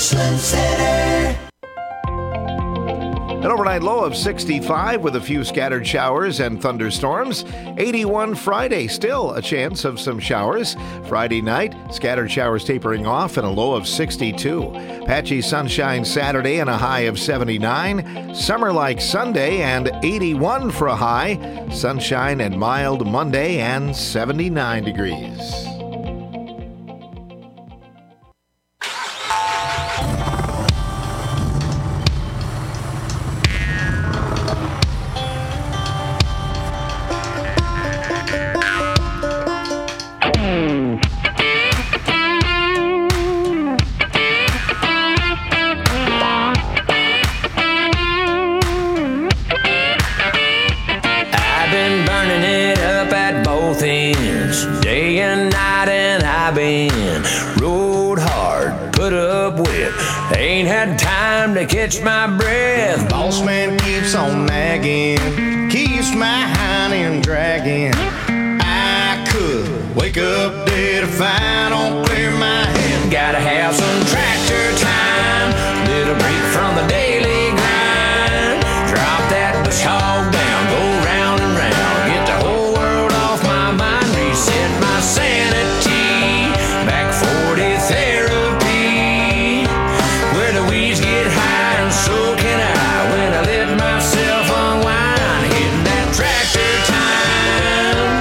Richland City. An overnight low of 65 with a few scattered showers and thunderstorms. 81 Friday, still a chance of some showers. Friday night, scattered showers tapering off and a low of 62. Patchy sunshine Saturday and a high of 79. Summer-like Sunday and 81 for a high. Sunshine and mild Monday and 79 degrees. To catch my breath, boss man keeps on nagging, keeps my hiney dragging. I could wake up dead if I don't clear my head. Gotta have some tractor time, little break from the daily grind. Drop that bush hog down, go round and round, get the whole world off my mind, reset my sanity, back 40 therapy, where the weeds get high. So can I when I let myself unwind, hitting that tractor time.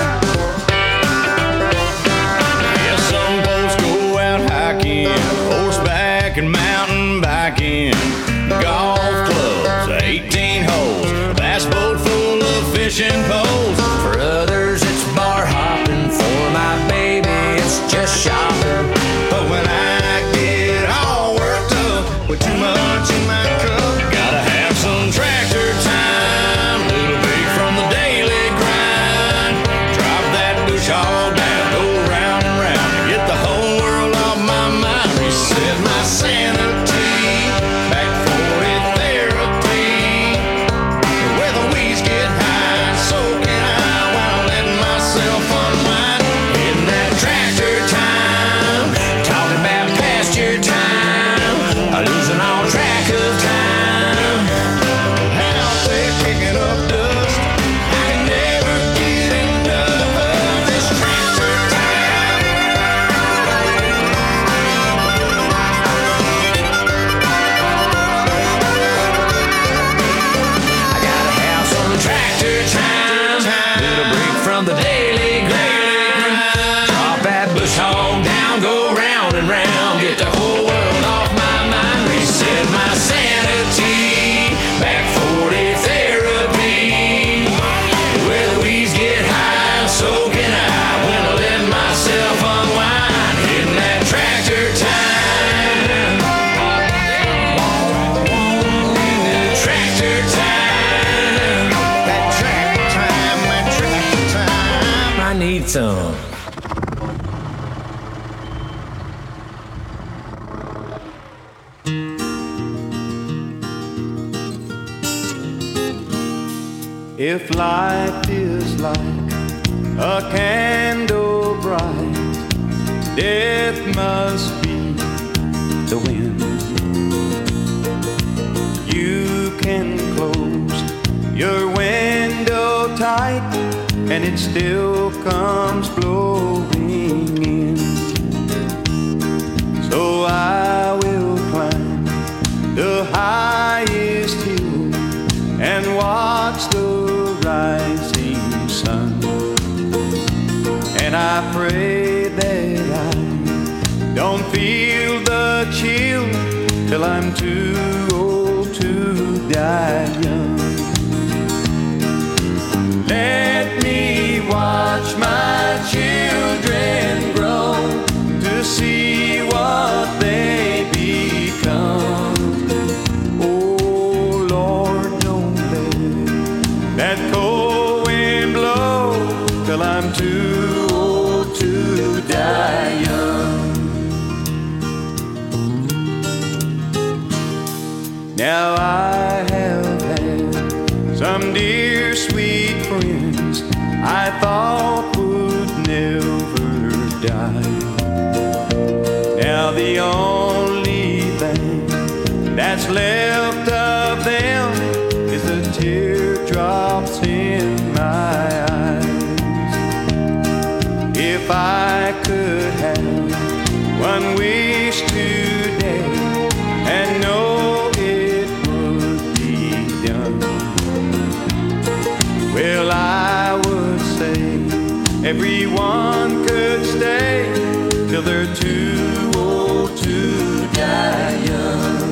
Yeah, some folks go out hiking, horseback and mountain biking, golf clubs, 18 holes, bass boat full of fishing poles. For others it's bar hopping, for my baby it's just shopping. But when I get all worked up with too much in my cup, gotta have some tractor time, little break from the daily grind. Drop that bush all down, go round and round, get the whole world off my mind, reset my sanity, back 40 therapy, where the weeds get high, so can I when I let myself unwind, in that tractor time, talking about pasture time, losing all track of time, out there kicking up dust. I can never get enough of this tractor time. I gotta have some tractor time, little break from the daily grind. Drop that bush hog down, go round and round, get the whole world off my mind, reset my sanity, back 40 therapy, where the weeds get high, so can I when I let myself unwind, hitting that tractor time. Tractor time, that tractor time, that tractor time. I need some. If life is like a candle bright, death must be the wind. You can close your window tight, and it still comes blowing in. So I will climb the highest hill and watch the rising sun, and I pray that I don't feel the chill till I'm too old to die young. Let me watch my children grow to see what they become. Oh Lord, don't let that cold wind blow till I'm too old to die young. Now I have had some dear sweet friends I thought would never die. Now the only thing that's left of them is the teardrops in my eyes. If I could have one wish today and know it would be done, well, I would say everyone could stay till they're too old to die young.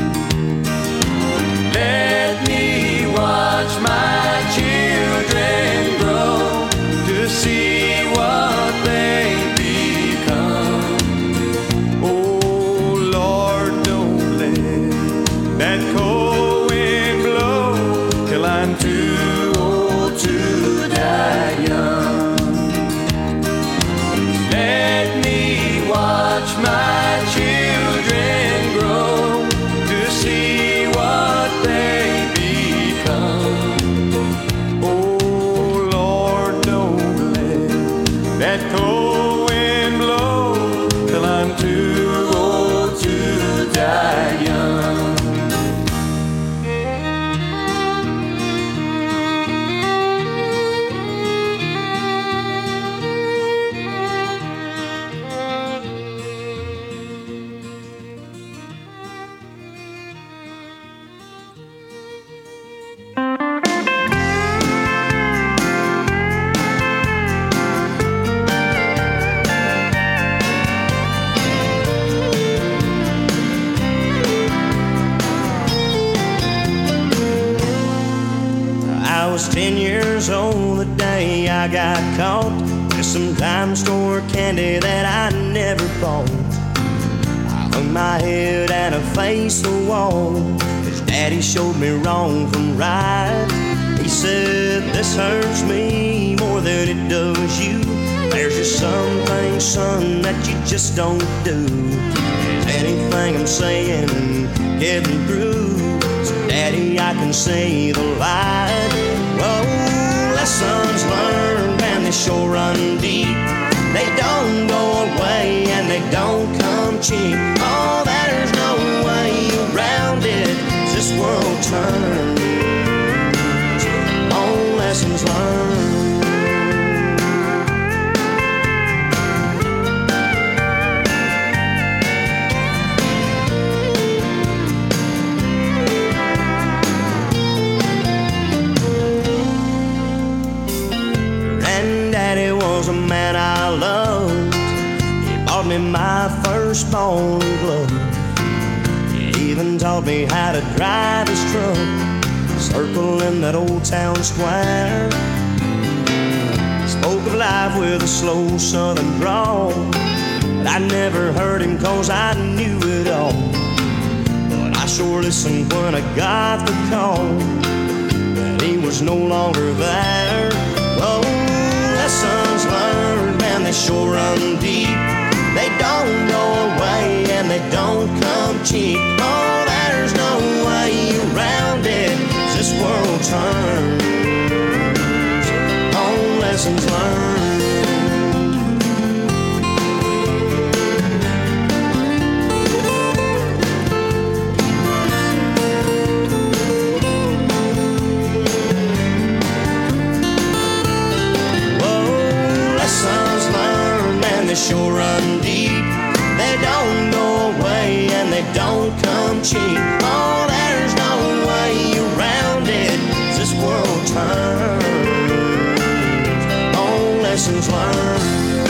Let me watch my children grow to see what they become. Oh Lord, don't let that cold wind blow till I'm too old to die young. Let me watch my children grow to see what they become. Oh Lord, don't let that cold wind blow till I'm too old to die young. I was 10 years old the day I got caught with some dime store candy that I never bought. I hung my head and I faced the wall as Daddy showed me wrong from right. He said, this hurts me more than it does you. There's just some things, son, that you just don't do. Is anything I'm saying getting through? So Daddy, I can say the light. Whoa, lessons learned and they sure run deep. They don't go away and they don't come cheap. Oh, there's no way around it. This world turns on lessons learned. Granddaddy was a man I loved. He bought me my first ball and glove. He even taught me how to drive his truck, circling that old town square. Spoke of life with a slow southern drawl, but I never heard him cause I knew it all. But I sure listened when I got the call that he was no longer there. Oh, lessons learned, man, they sure run deep. They don't go away and they don't come cheap. Oh, there's no way around it. This world turns on lessons learned. They sure run deep. They don't go away and they don't come cheap. Oh, there's no way around it. This world turns on lessons learned.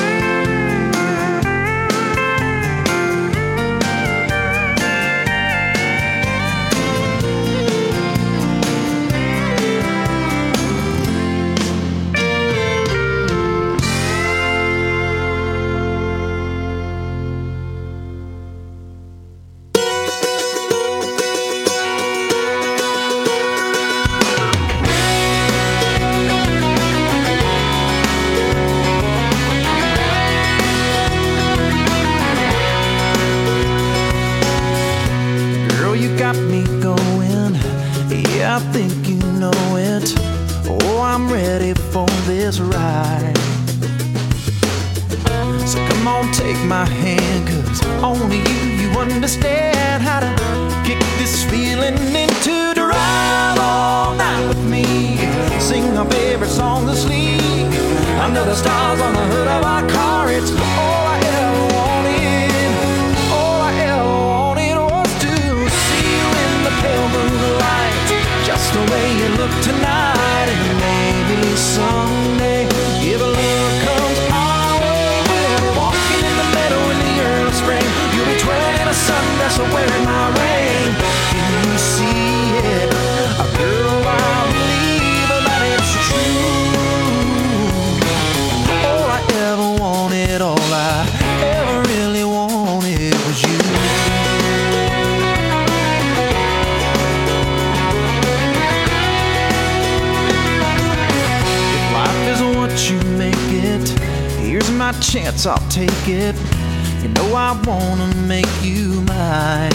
I think you know it. Oh, I'm ready for this ride. So come on, take my hand, 'cause only you understand how to kick this feeling into drive all night with me. Sing our favorite songs asleep under the stars on the hood of our car. It's all I ever wanted. All I ever wanted was to see you in the pale moonlight, just the way you look tonight. And maybe someday, if love comes our way, we'll be walking in the meadow in the early spring. You'll be twirling a sundress or wearing my ring. Can you see it? A girl, I believe that it's true. All I ever wanted, all I ever really wanted was you. If life is what you make it, here's my chance, I'll take it. You know I wanna make you mine.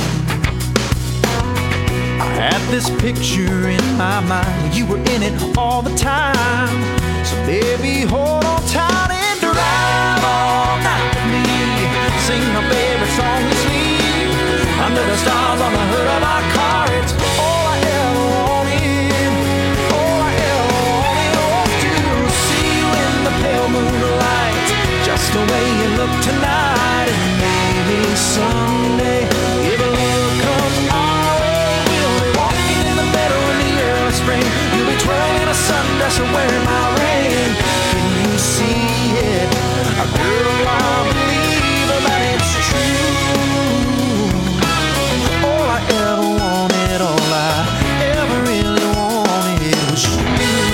I had this picture in my mind, you were in it all the time. So baby, hold on tight and drive all night with me. Sing my favorite song and sleep under the stars on the hood of our car. It's all I ever wanted. All I ever wanted was to see you in the pale moonlight, just the way you look tonight. And maybe someday, if love comes our way, we'll be walking in the meadow in the early spring. You'll be twirling a sundress and wearing my ring. Can you see it? A girl, I believe that it's true. All I ever wanted, all I ever really wanted was you.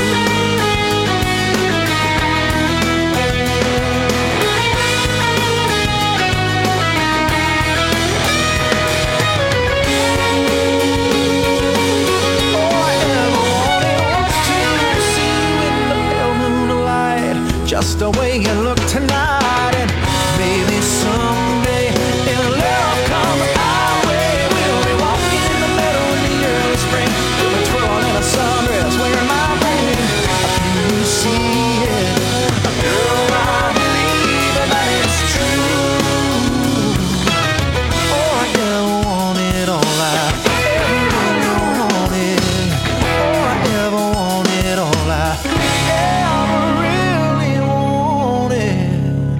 Just the way you look tonight. And maybe someday, if love comes our way, we'll be walking in the meadow in the early spring. We'll be twirling a sundress, wearing my ring. Can you see it? Girl, I believe that it's true. All I ever wanted, all I ever really wanted. All I ever wanted, all I ever really wanted.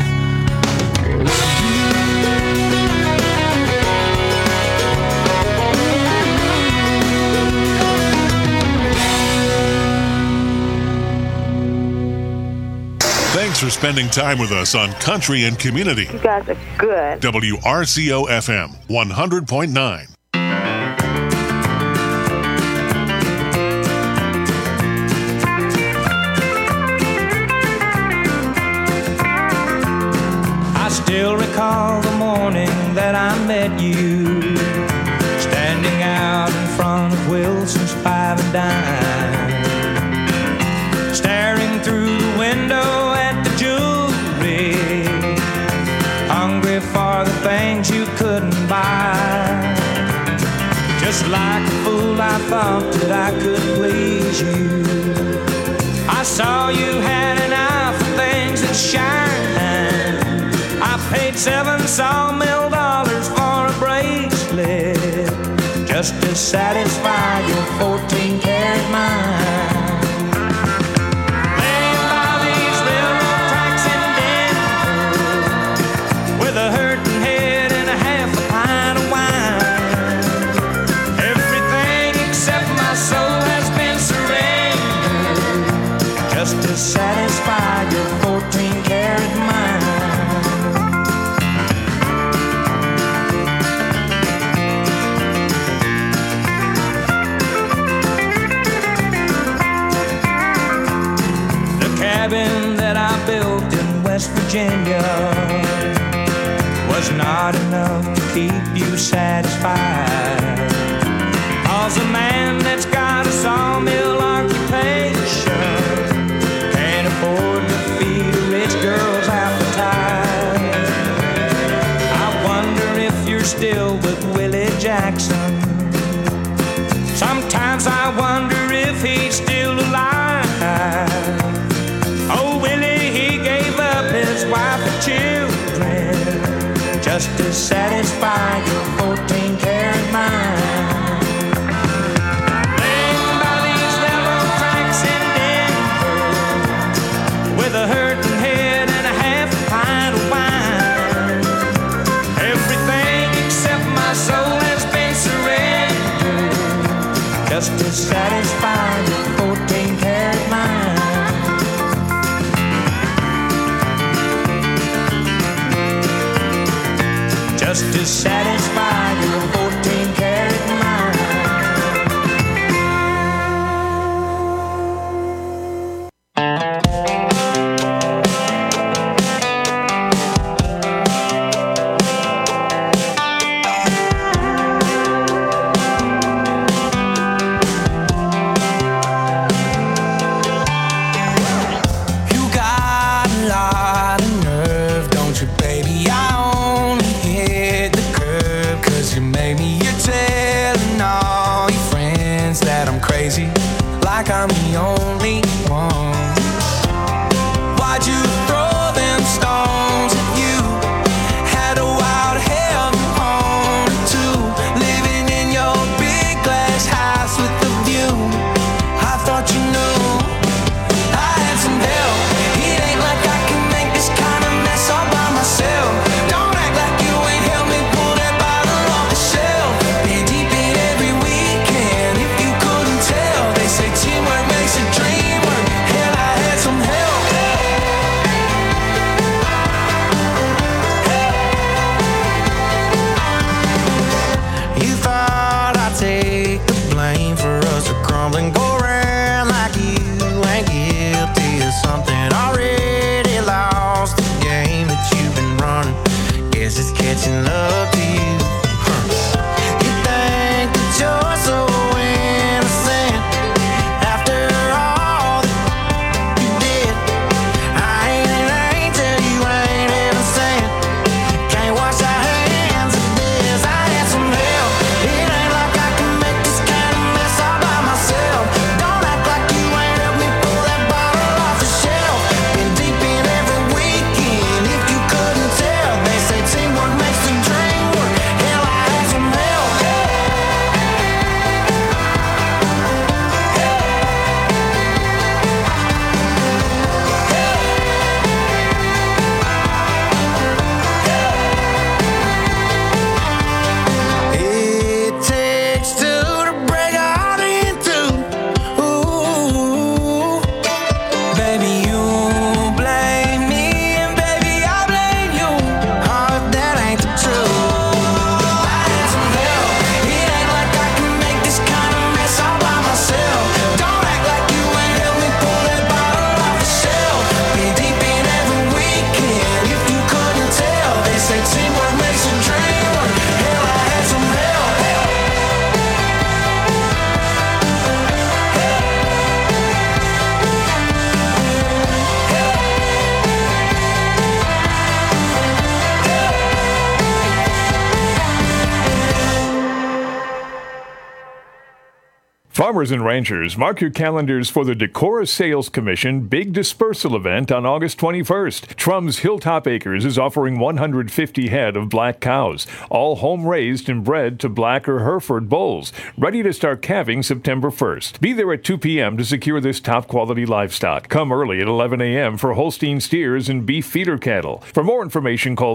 Thanks for spending time with us on Country and Community. You guys are good. WRCO FM 100.9. I still recall the morning that I met you, standing out in front of Wilson's Five and Dime, staring through the window at the jewelry, hungry for the things you couldn't buy. Just like a fool, I thought that I could please you. I saw you had an eye for things that shine. I paid $7 sawmill for a bracelet, just to satisfy your 14-karat mind. Laying by these railroad tracks in Denver, with a hurting head and a half a pint of wine. Everything except my soul has been surrendered, just to satisfy your 14-karat mind. Cabin that I built in West Virginia was not enough to keep you satisfied. 'Cause a man that's got a sawmill occupation can't afford to feed a rich girl's appetite. I wonder if you're still with Willie Jackson. Sometimes I wonder if he's still alive. Oh, Willie, he gave up his wife and children just to satisfy your just to satisfy your 14-karat mind. Just to satisfy your 14-karat mind. Like I'm the only one. Why'd you throw them stones at you? Had a wild hell on too. Living in your big glass house with the view. I thought you knew I had some help. It ain't like I can make this kind of mess all by myself. Don't act like you ain't helped me pull that bottle off the shelf. Been deep in every weekend. If you couldn't tell, they say teamwork makes a dream work. Hell, I had some help. You thought I'd take the blame for us to crumble and go around like you ain't guilty of something. Already lost the game that you've been running. Guess it's catching up to you. You think that you're so innocent after all that you did. I ain't an angel, you ain't even sent. Can't wash our hands of this. I had some help. It ain't like I can make this kind of mess all by myself. Don't act like you ain't helped me pull that bottle off the shelf. Been deep in every weekend. If you couldn't tell, they say teamwork makes the dream work. Hell, I had some help. It takes two to break a heart in two. Ooh, baby, you blame me, and baby, I blame you. Oh, if that ain't the truth. I had some help. It ain't like I can make this kind of mess all by myself. Don't act like you ain't helped me pull that bottle off the shelf. Been deep in every weekend. If you couldn't tell, they say teamwork makes a dream work. Hell, I had some help. Farmers and ranchers, mark your calendars for the Decorah Sales Commission Big Dispersal event on August 21st. Trum's Hilltop Acres is offering 150 head of black cows, all home-raised and bred to black or Hereford bulls, ready to start calving September 1st. Be there at 2 p.m. to secure this top-quality livestock. Come early at 11 a.m. for Holstein steers and beef feeder cattle. For more information, call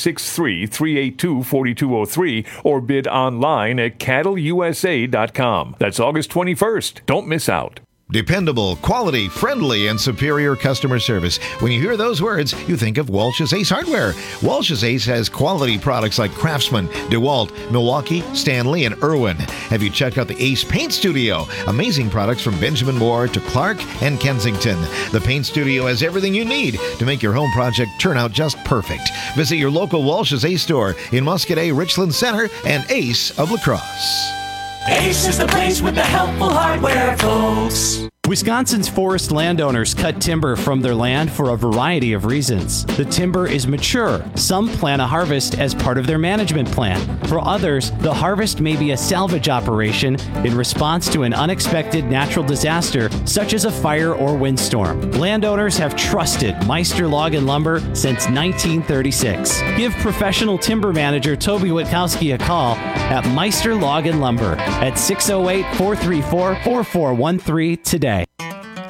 563-382-4203 or bid online at cattleusa.com. That's August 21st. Don't miss out. Dependable, quality, friendly, and superior customer service. When you hear those words, you think of Walsh's Ace Hardware. Walsh's Ace has quality products like Craftsman, DeWalt, Milwaukee, Stanley, and Irwin. Have you checked out the Ace Paint Studio? Amazing products from Benjamin Moore to Clark and Kensington. The Paint Studio has everything you need to make your home project turn out just perfect. Visit your local Walsh's Ace store in Muscadet, Richland Center, and Ace of La Crosse. Ace is the place with the helpful hardware, folks. Wisconsin's forest landowners cut timber from their land for a variety of reasons. The timber is mature. Some plan a harvest as part of their management plan. For others, the harvest may be a salvage operation in response to an unexpected natural disaster, such as a fire or windstorm. Landowners have trusted Meister Log and Lumber since 1936. Give professional timber manager Toby Witkowski a call at Meister Log and Lumber at 608-434-4413 today.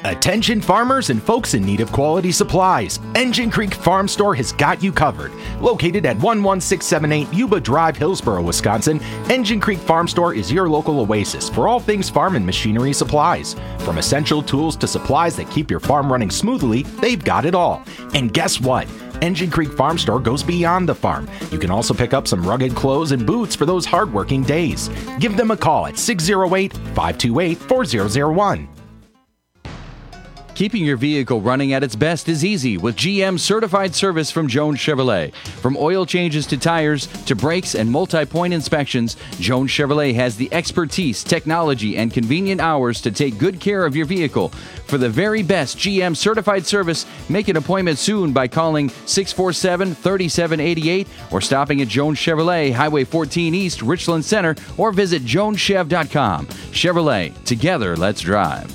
Attention farmers and folks in need of quality supplies. Engine Creek Farm Store has got you covered. Located at 11678 Yuba Drive, Hillsboro, Wisconsin, Engine Creek Farm Store is your local oasis for all things farm and machinery supplies. From essential tools to supplies that keep your farm running smoothly, they've got it all. And guess what? Engine Creek Farm Store goes beyond the farm. You can also pick up some rugged clothes and boots for those hardworking days. Give them a call at 608-528-4001. Keeping your vehicle running at its best is easy with GM certified service from Jones Chevrolet. From oil changes to tires to brakes and multi-point inspections, Jones Chevrolet has the expertise, technology, and convenient hours to take good care of your vehicle. For the very best GM certified service, make an appointment soon by calling 647-3788 or stopping at Jones Chevrolet, Highway 14 East, Richland Center, or visit joneschev.com. Chevrolet, together, let's drive.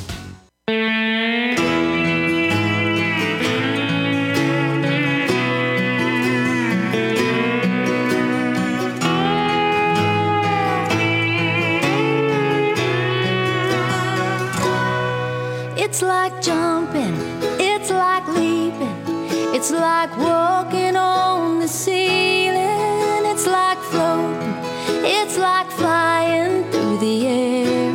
It's like jumping, it's like leaping, it's like walking on the ceiling, it's like floating, it's like flying through the air.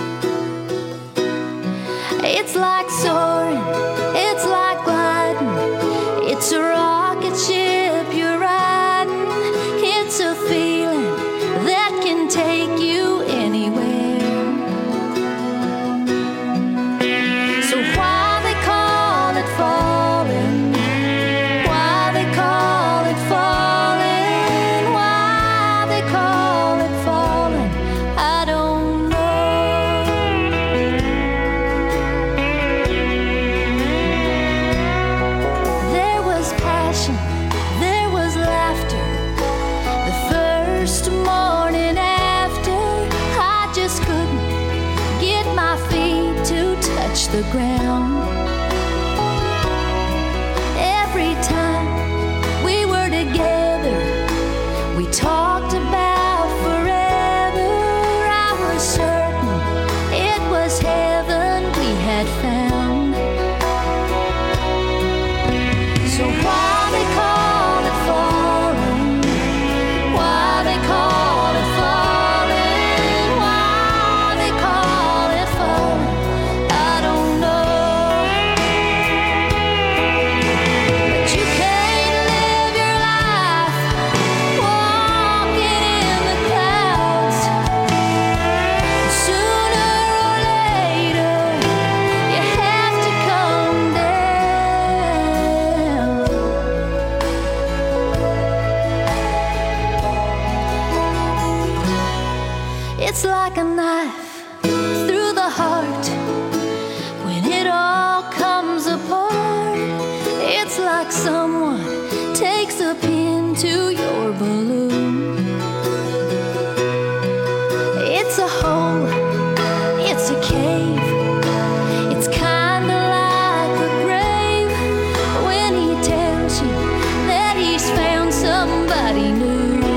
It's like soaring, it's like gliding, it's a rocket ship you're riding, it's a feeling that can take you anywhere. The ground. Every time we were together, we talked about forever. I was certain it was heaven we had found. So why they call it falling? Why they call it falling? Why they call it falling? It's like a knife through the heart when it all comes apart. It's like someone takes a pin to your balloon. It's a hole, it's a cave, it's kinda like a grave when he tells you that he's found somebody new.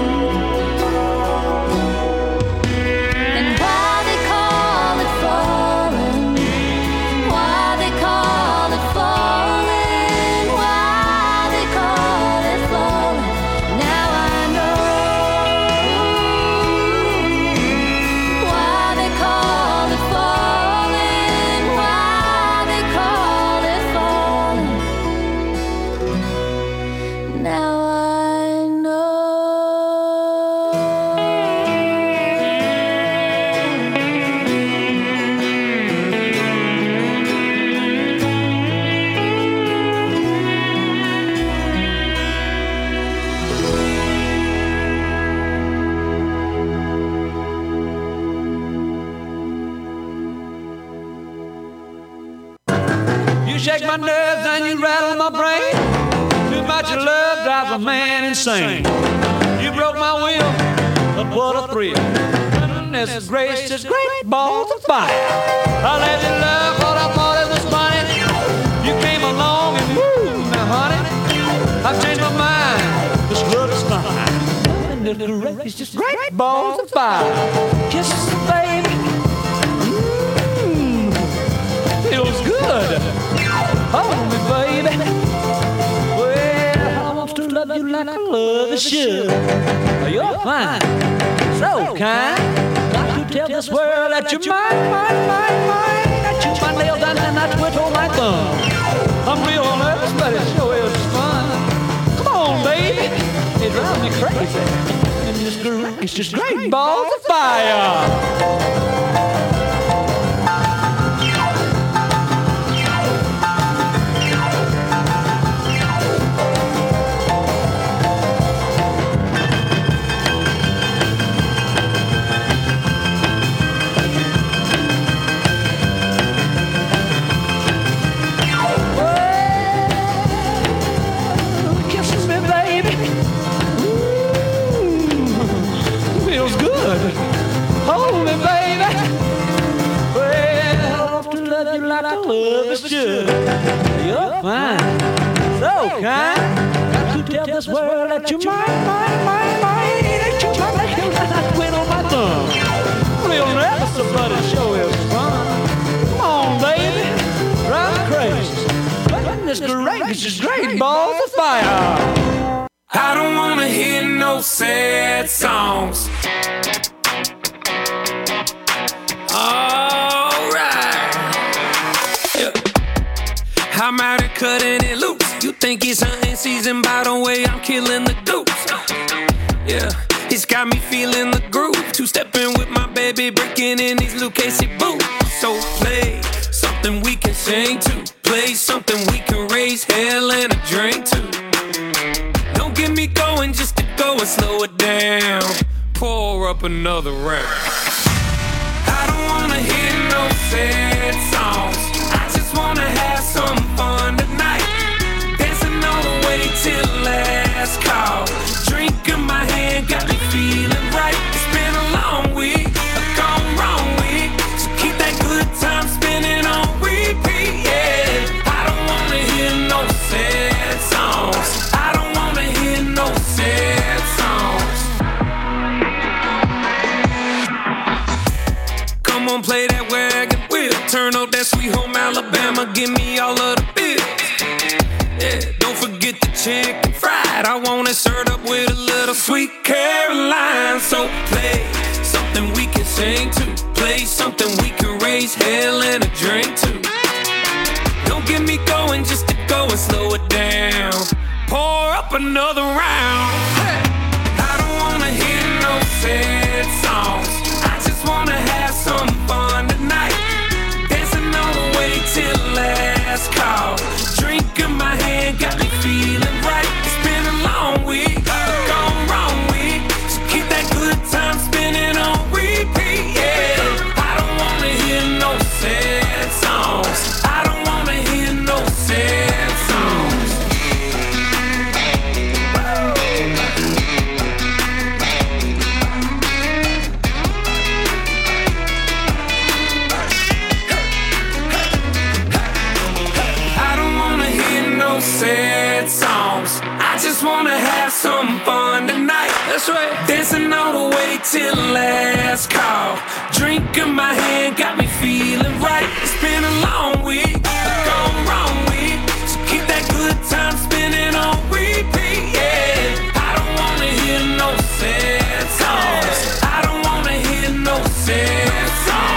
Shake my nerves and you rattle my brain. Too much of love drives a man insane. You broke my will, but what a thrill. Goodness gracious, great balls of fire. I let you love what I thought it was funny. You came along and woo, now honey, I've changed my mind. This love is fine. Goodness gracious, great balls of fire. Kisses, baby. Feels good. like a lover should. You're fine, so kind. Got to tell this world that you're mine, mine, mine, mine. I chew my nails down and I twiddle my thumb. I'm real nervous, but it sure is fun. Come on, baby, it drives me crazy. And it's just great balls of fire. Hold me, baby. Well, to love you like I love is should. You're fine, so kind. Got to tell this world that you're mine, mine, mine, mine. That you're my nails and I twiddle my thumb. Real nervous, but it sure is fun. Come on, baby, drive me crazy. Goodness gracious, great balls of fire. I don't wanna hear no sad songs. Alright, yeah. I'm out here cutting it loose. You think it's hunting season by the way I'm killing the goose. Yeah, it's got me feeling the groove. Two-stepping with my baby, breaking in these Luke Casey boots. So play something we can sing to. Play something we can raise hell and a drink to. Don't get me going just to go and slow it down. Pour up another round. I don't wanna hear no sad songs. I just wanna have some fun tonight. Dancing all the way till last call. Drink in my hand got me feeling right. It's been a long week, a gone wrong week. So keep that good time spinning on repeat, yeah. I don't wanna hear no sad songs. I don't wanna hear no sad songs. Come on, play that wagon wheel. Turn up that Sweet Home Alabama. Give me all of the bills. Yeah, don't forget the chicken fried. I want it served up with a little sweet Caroline. So play something we can sing to. Play something we can raise hell and a drink to. Don't get me going just to go and slow it down. Pour up another round. Hey. I don't wanna hear no sad songs. I just wanna have some fun tonight. Dancing all the way till last call. Drink in my hand got me feeling right. It's been a long week, a gone wrong week. So keep that good time spinning on repeat, yeah. I don't wanna hear no sad songs. I don't wanna hear no sad songs. Sad songs. I just wanna have some fun tonight. That's right. Dancing all the way till last call. Drink in my hand got me feeling right. It's been a long week, a gone wrong week. So keep that good time spinning on repeat, yeah. I don't wanna hear no sad songs. I don't wanna hear no sad songs.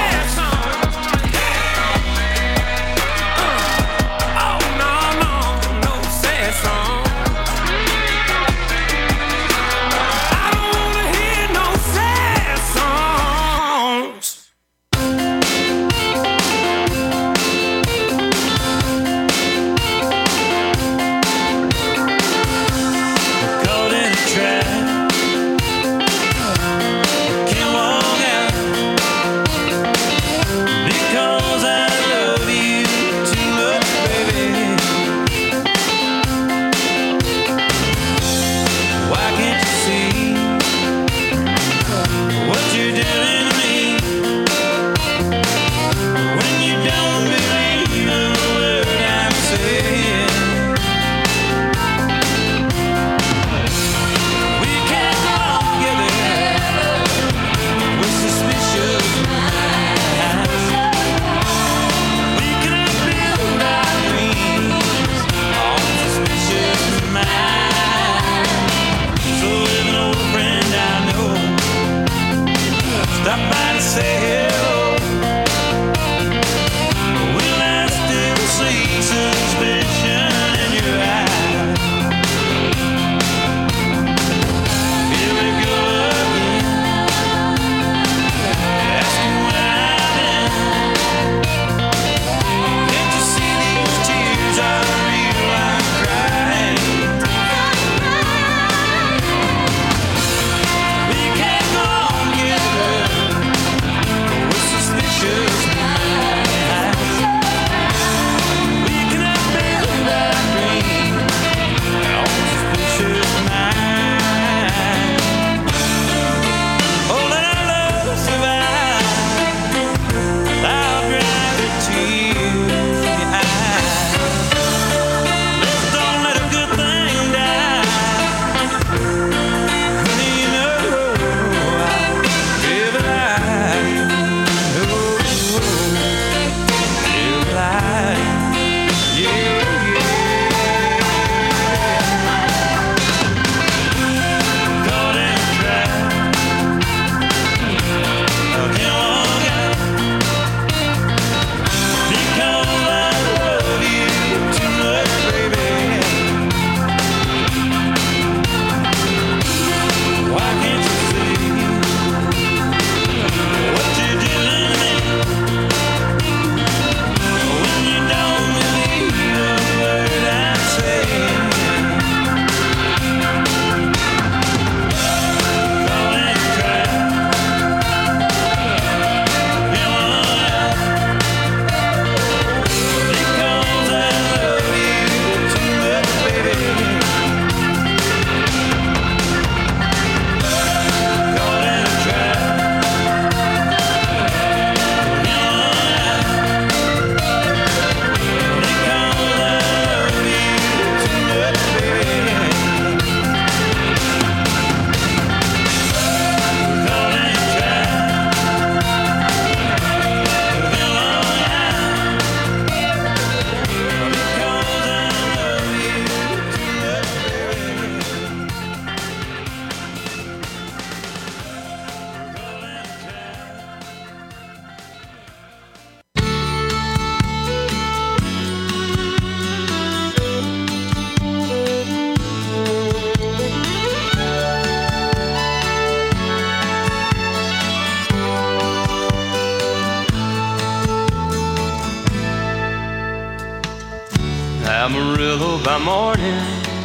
Amarillo by morning,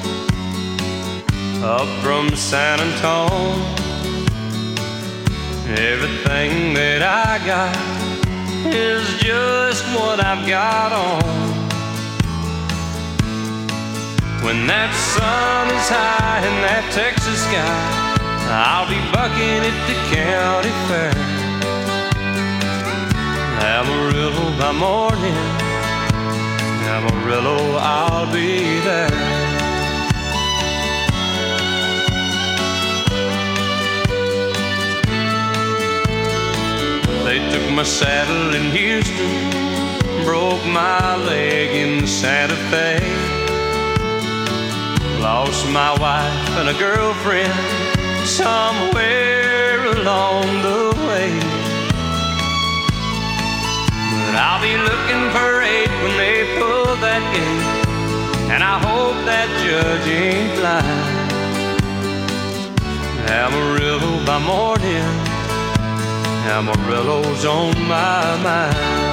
up from San Antone. Everything that I got is just what I've got on. When that sun is high in that Texas sky, I'll be bucking at the county fair. Amarillo by morning, Amarillo, I'll be there. They took my saddle in Houston, broke my leg in Santa Fe. Lost my wife and a girlfriend somewhere along the way. But I'll be looking for 8 when they pull that gate, and I hope that judge ain't blind. Amarillo by morning, Amarillo's on my mind.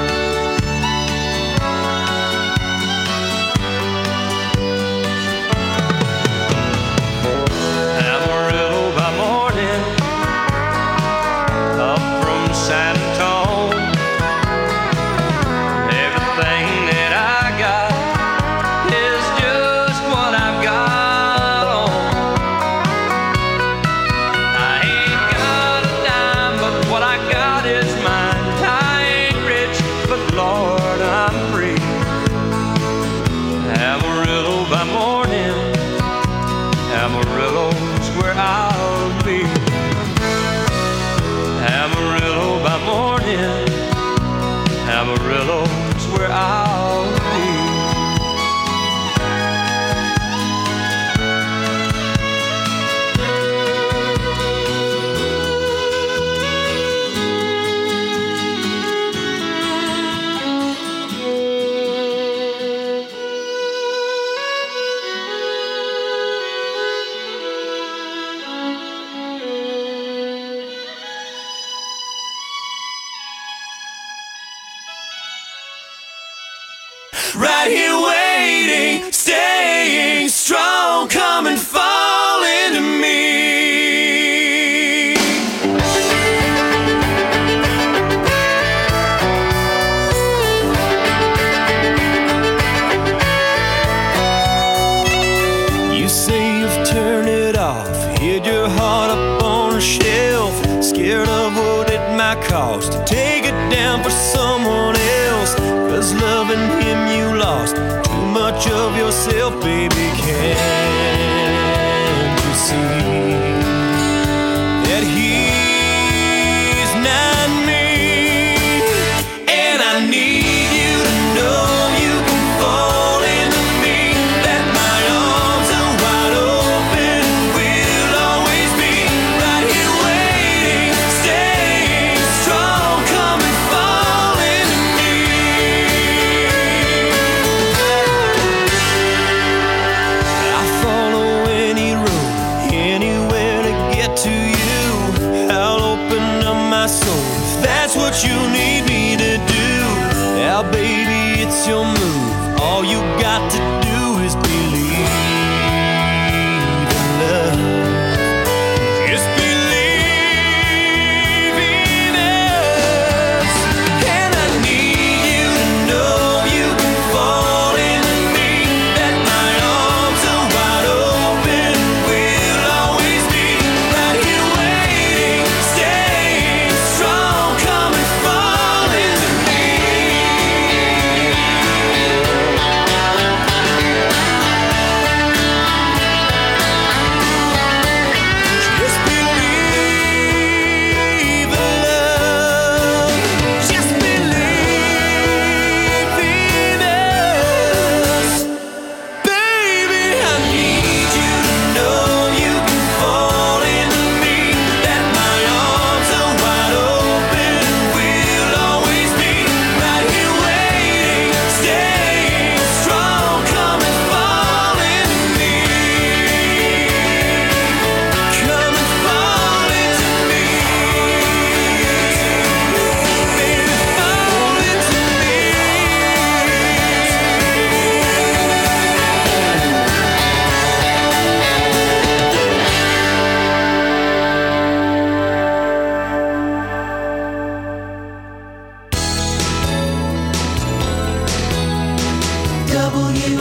Amarillo by morning, up from San Antone. Everything that I got is just what I've got on. I ain't got a dime, but what I got is mine. I ain't rich, but Lord, I'm free. Amarillo by morning, Amarillo's where I'll be. Amarillo by morning, Amarillo's where I'll be. Right here waiting, staying strong, come and fall into me. You say you've turned it off, hid your heart up on a shelf, scared of what it might cost to take it down for someone else. 'Cause loving him you lost too much of yourself, baby. Can't you see that he's not me? And I need you to know you can fall into me, that my arms are wide open, we'll always be right here waiting, staying strong, come and fall into me. I follow any road, anywhere to get to you. I'll open up my soul if that's what you need me to do. Now, baby, it's your move. All you got to do is believe in love. Just believe in us. And I need you to know you can fall into me, that my arms are wide open, we'll always be right here waiting, staying strong, come and fall into me.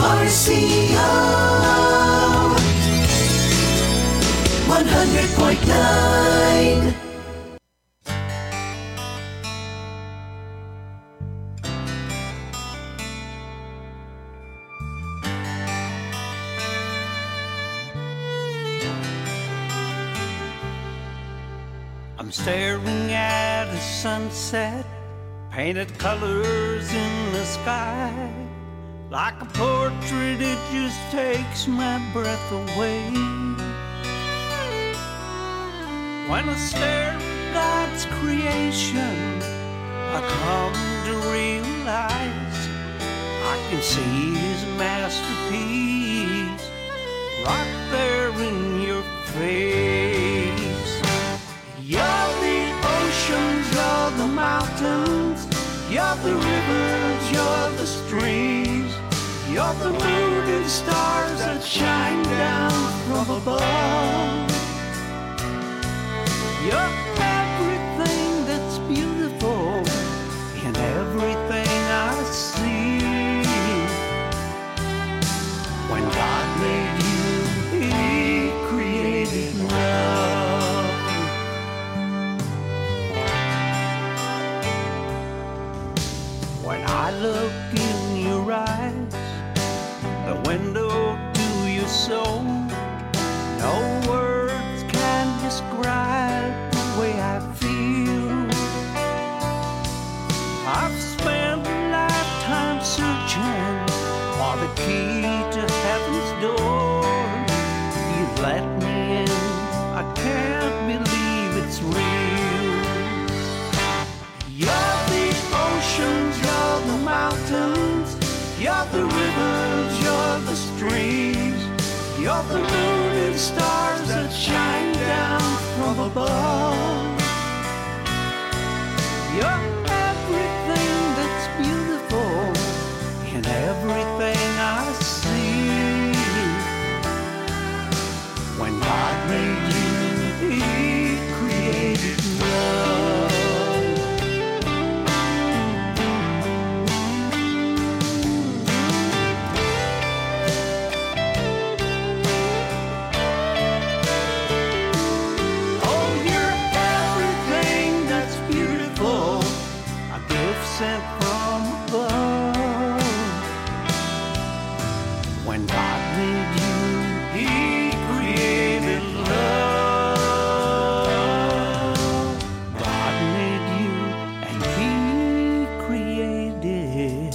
RCO 100.9. I'm staring at a sunset, painted colors in the sky. Like a portrait, it just takes my breath away. When I stare at God's creation, I come to realize I can see His masterpiece right there in your face. You're the oceans, you're the mountains, you're the rivers, you're the streams, you're the moon and stars that shine down from above. You're everything that's beautiful in everything I see. When God made you, He created love. When I look in your eyes, the window to your soul, no words can describe the way I feel. I've spent a lifetime searching for the key to heaven's door. You let me in, I can't believe it's real. You're the oceans, you're the mountains, you're the rivers, you're the streams, you're the moon and stars that shine down from above. You're everything that's beautiful in everything I see. When God made you, He created love. Sent from above. When God made you, He created love. God made you and He created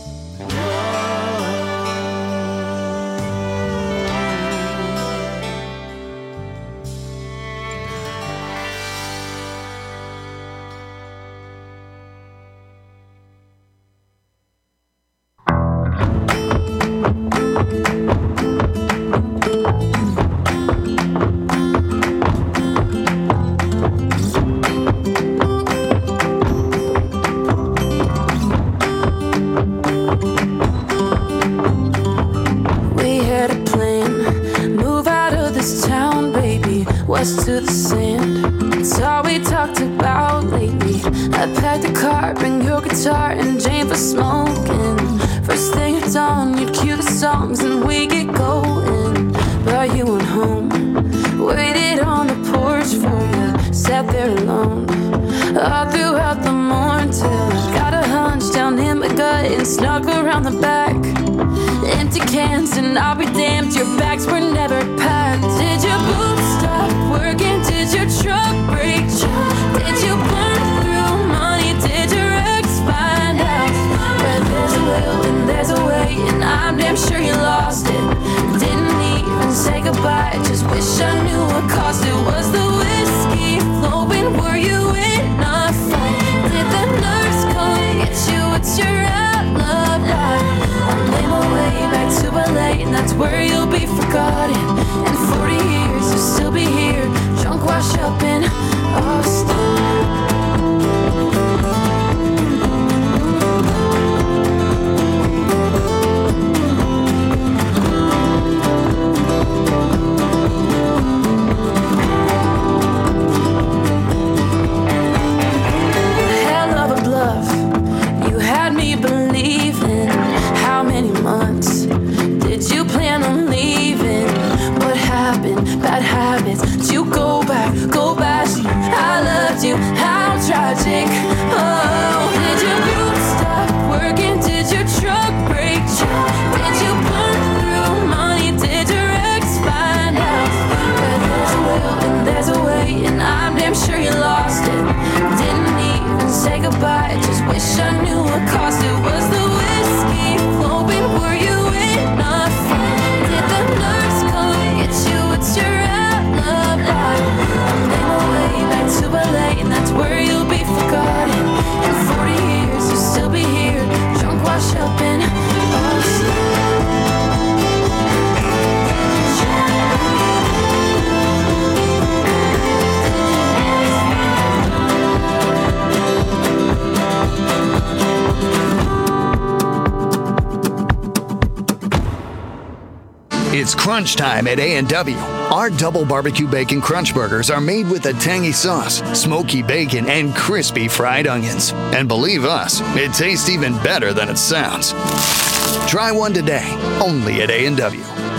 to the sand. It's all we talked about lately. I packed the car, bring your guitar and Jane for smoking. First thing at dawn, you'd cue the songs and we get going. But you went home, waited on the porch for you, sat there alone all throughout the morning till I got a hunch down in my gut and snuck around the back. Empty cans and I'll be damned, your bags were never packed. Did your boots stop working? Did your truck break? Did you burn through money? Did your ex find out? Where there's a will and there's a way, and I'm damn sure you lost it. Didn't even say goodbye, just wish I knew what caused it. Was the whiskey flowing? Were you in a fight? Did the nurse come get you? What's your alibi? I'll lay my way back to LA, and that's where you'll be forgotten. In 40 years you'll still be here, drunk, washed up in Austin. It's crunch time at A&W. Our double barbecue bacon crunch burgers are made with a tangy sauce, smoky bacon, and crispy fried onions. And believe us, it tastes even better than it sounds. Try one today, only at A&W.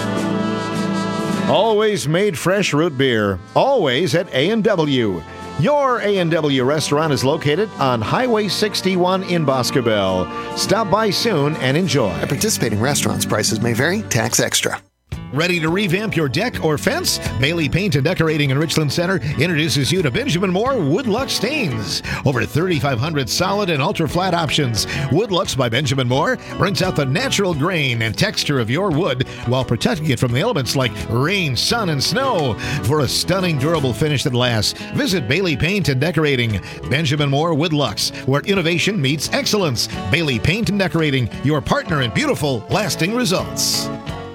Always made fresh root beer, always at A&W. Your A&W restaurant is located on Highway 61 in Boscobel. Stop by soon and enjoy. At participating restaurants, prices may vary, tax extra. Ready to revamp your deck or fence? Bailey Paint and Decorating in Richland Center introduces you to Benjamin Moore Woodlux Stains. Over 3,500 solid and ultra-flat options. Woodlux by Benjamin Moore brings out the natural grain and texture of your wood while protecting it from the elements like rain, sun, and snow. For a stunning, durable finish that lasts, visit Bailey Paint and Decorating. Benjamin Moore Woodlux, where innovation meets excellence. Bailey Paint and Decorating, your partner in beautiful, lasting results.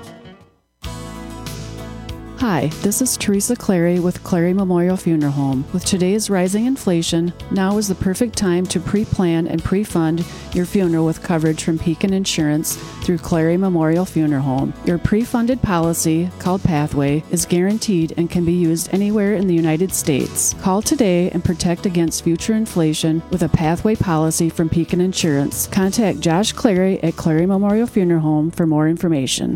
Hi, this is Teresa Clary with Clary Memorial Funeral Home. With today's rising inflation, now is the perfect time to pre-plan and pre-fund your funeral with coverage from Pekin Insurance through Clary Memorial Funeral Home. Your pre-funded policy, called Pathway, is guaranteed and can be used anywhere in the United States. Call today and protect against future inflation with a Pathway policy from Pekin Insurance. Contact Josh Clary at Clary Memorial Funeral Home for more information.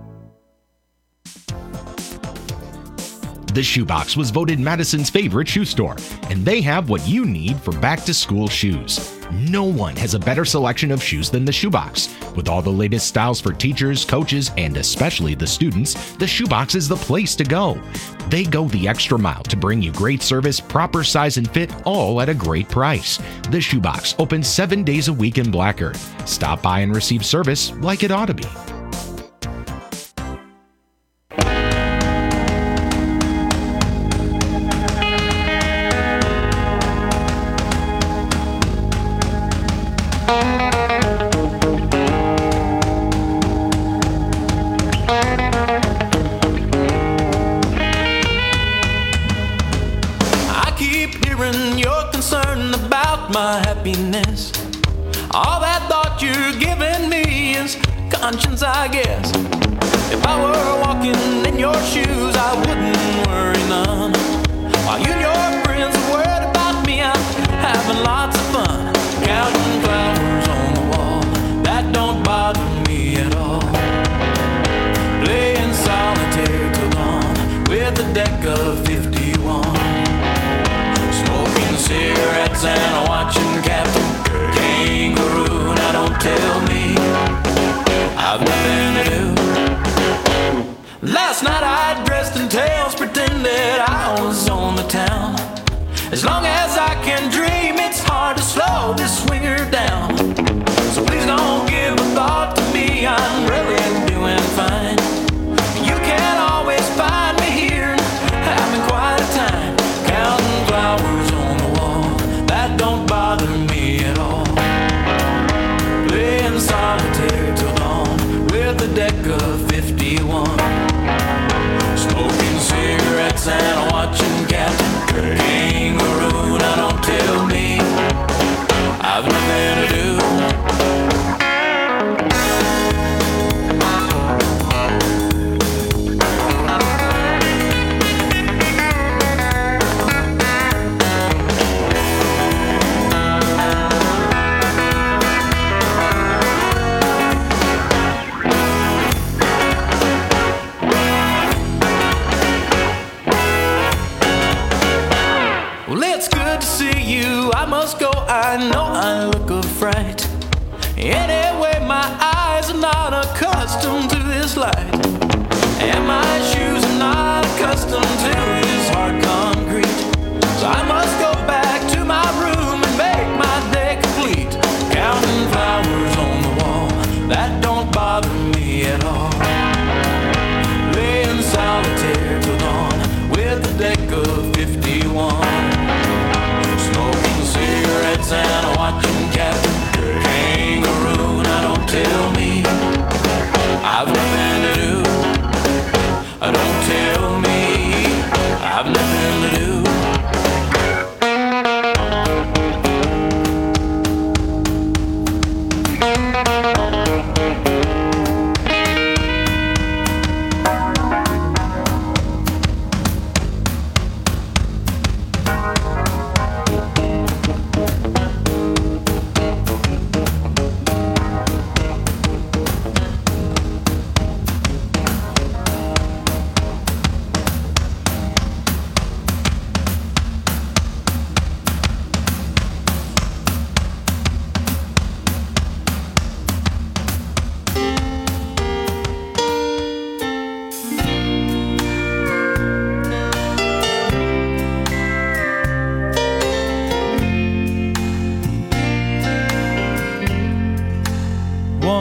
The Shoebox was voted Madison's favorite shoe store, and they have what you need for back-to-school shoes. No one has a better selection of shoes than the Shoebox. With all the latest styles for teachers, coaches, and especially the students, the Shoebox is the place to go. They go the extra mile to bring you great service, proper size and fit, all at a great price. The Shoebox opens 7 days a week in Black Earth. Stop by and receive service like it ought to be. My happiness, all that thought you're giving me is conscience, I guess. If I were walking in your shoes, I wouldn't worry none. While you and your friends are worried about me, I'm having lots of fun. Counting flowers on the wall, that don't bother me at all. Playing solitaire till dawn with a deck of 51. Smoking cigarettes and watching Captain Kangaroo. Now don't tell me I've nothing to do. Last night I dressed in tails, pretended I was on the town. As long as I can dream, it's hard to slow this swinger down. So please don't give a thought to me, I'm really doing fine. You can always find me here, having quite a time. Counting flowers on the wall, that don't bother me at all. Playing solitaire till dawn with a deck of 51. Smoking cigarettes and watching Captain Kangaroo. Now don't tell me I've nothing to do. I must go, I know I look a fright. Anyway, my eyes are not accustomed to this light, and my shoes are not accustomed to this hard concrete. So I must go back to my room and make my day complete. Counting flowers on the wall, that don't bother me at all. Playing solitaire till dawn with a deck of 51. Smoking cigarettes and watching Captain Kangaroo. Now don't tell me I've nothing to do. Don't tell me I've nothing to do.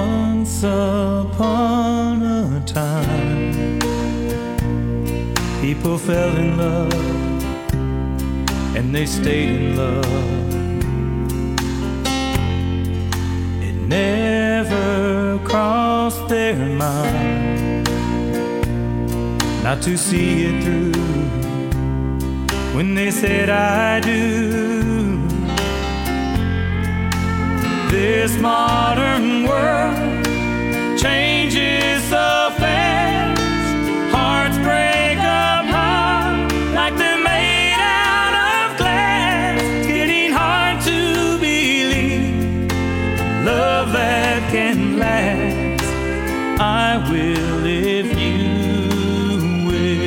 Once upon a time, people fell in love and they stayed in love. It never crossed their mind not to see it through when they said I do. This modern world changes so fast. Hearts break apart like they're made out of glass. It's getting hard to believe love that can last. I will if you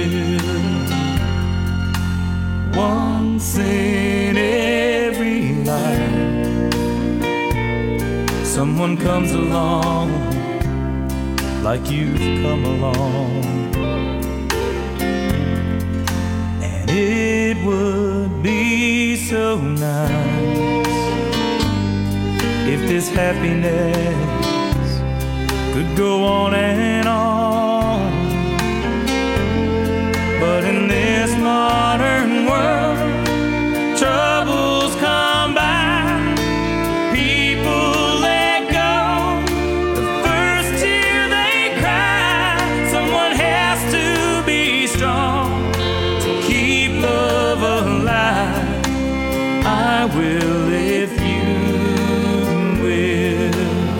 will. Once in every life, someone comes along like you've come along, and it would be so nice if this happiness could go on and on. But in this modern world, troubles come by. I will if you will.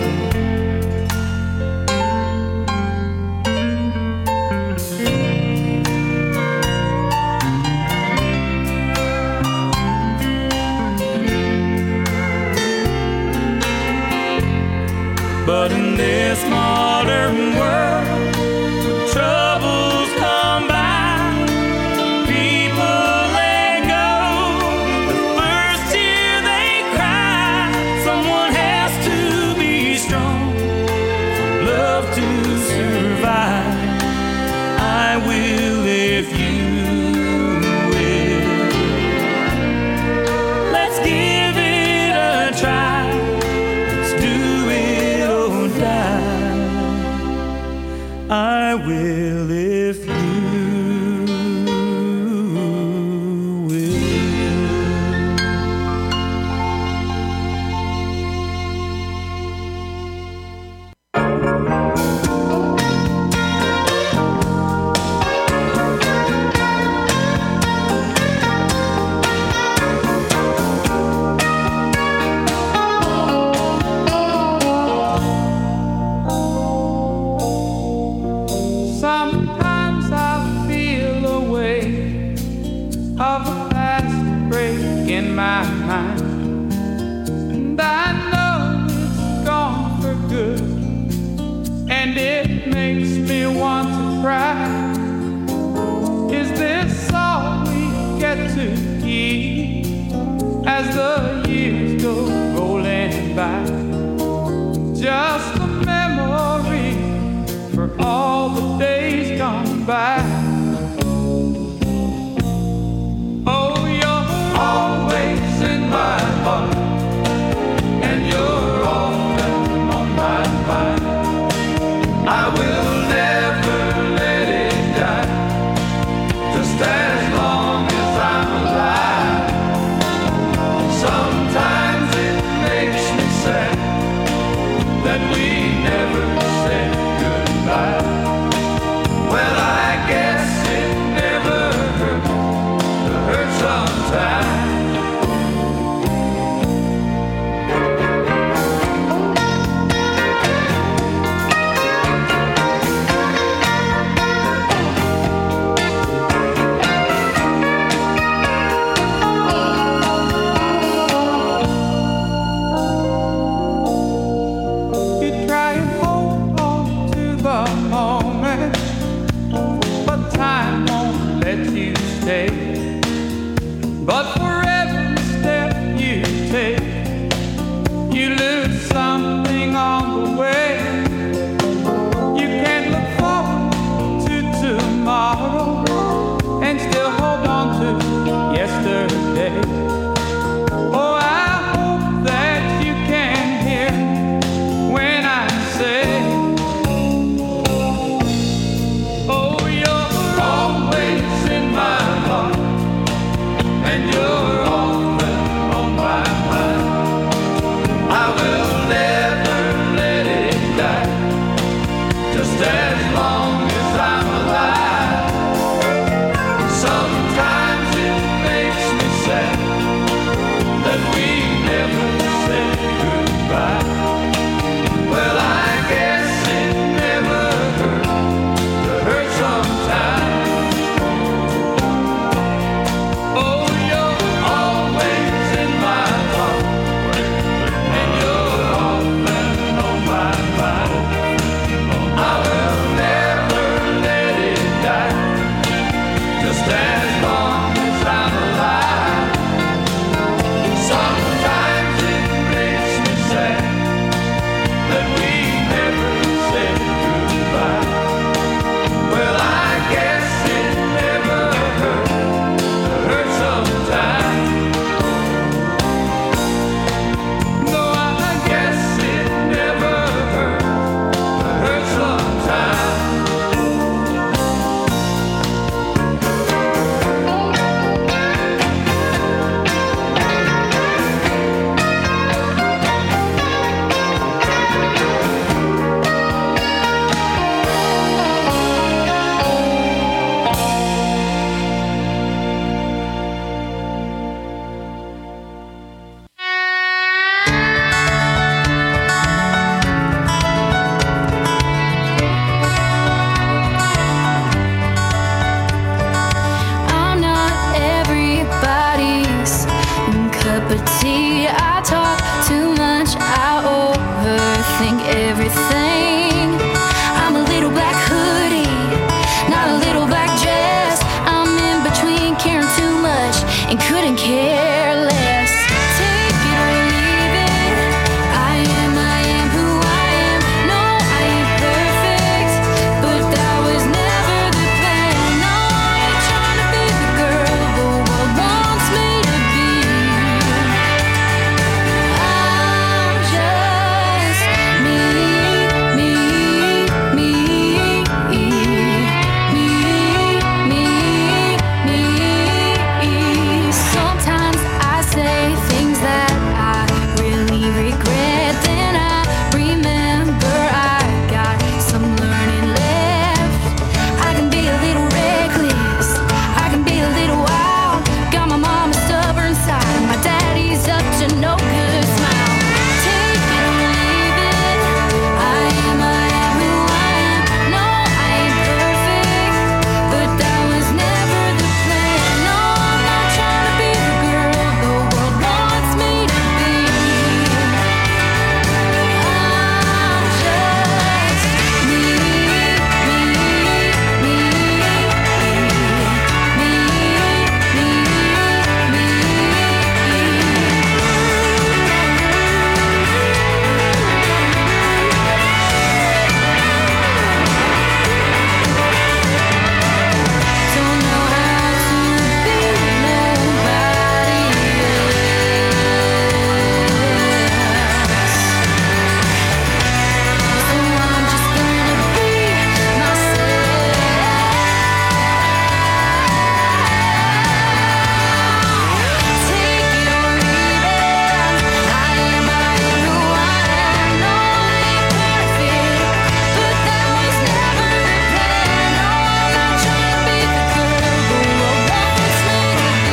But in this modern world, when troubles come by, I will if you will. Let's give it a try. Let's do it or die. I will if you will. Sometimes I feel a weight of the past break in my mind, and I know it's gone for good, and it makes me want to cry. Is this all we get to keep as the years go rolling by? Just a memory for all the days gone by. Oh, you're always in my heart, and you're often on my mind. I will never let it die, just as long as I'm alive. Sometimes it makes me sad that we never said goodbye. Well, I guess it never hurt to hurt sometimes. You try and hold on to the moment, but time won't let you stay. But for